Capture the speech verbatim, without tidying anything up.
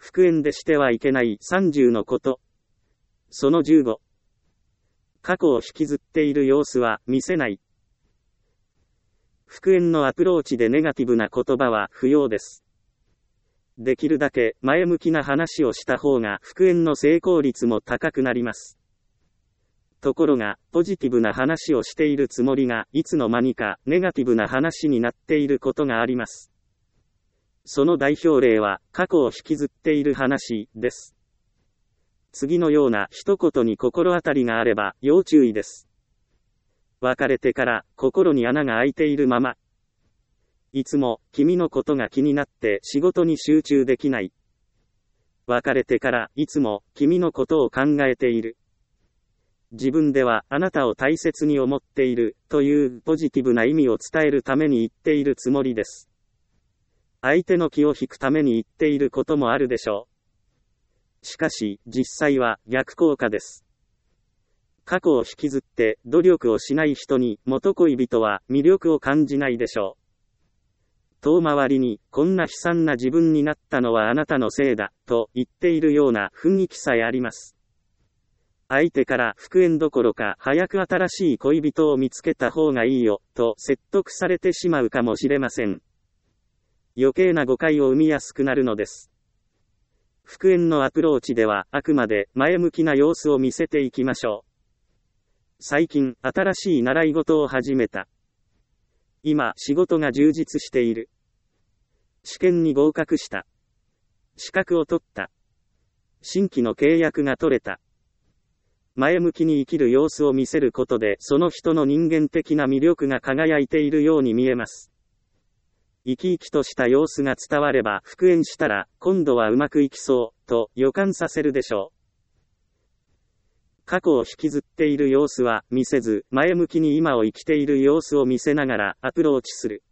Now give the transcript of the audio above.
復縁でしてはいけないさんじゅうのこと。そのじゅうご。過去を引きずっている様子は見せない。復縁のアプローチでネガティブな言葉は不要です。できるだけ前向きな話をした方が復縁の成功率も高くなります。ところが、ポジティブな話をしているつもりが、いつの間にかネガティブな話になっていることがあります。その代表例は、過去を引きずっている話です。次のような一言に心当たりがあれば、要注意です。別れてから心に穴が開いているまま。いつも君のことが気になって仕事に集中できない。別れてからいつも君のことを考えている。自分ではあなたを大切に思っているというポジティブな意味を伝えるために言っているつもりです。相手の気を引くために言っていることもあるでしょう。しかし実際は逆効果です。過去を引きずって努力をしない人に元恋人は魅力を感じないでしょう。遠回りにこんな悲惨な自分になったのはあなたのせいだと言っているような雰囲気さえあります。相手から復縁どころか早く新しい恋人を見つけた方がいいよと説得されてしまうかもしれません。余計な誤解を生みやすくなるのです。復縁のアプローチではあくまで前向きな様子を見せていきましょう。最近、新しい習い事を始めた。今、仕事が充実している。試験に合格した。資格を取った。新規の契約が取れた。前向きに生きる様子を見せることで、その人の人間的な魅力が輝いているように見えます。生き生きとした様子が伝われば、復縁したら、今度はうまくいきそう、と予感させるでしょう。過去を引きずっている様子は見せず、前向きに今を生きている様子を見せながらアプローチする。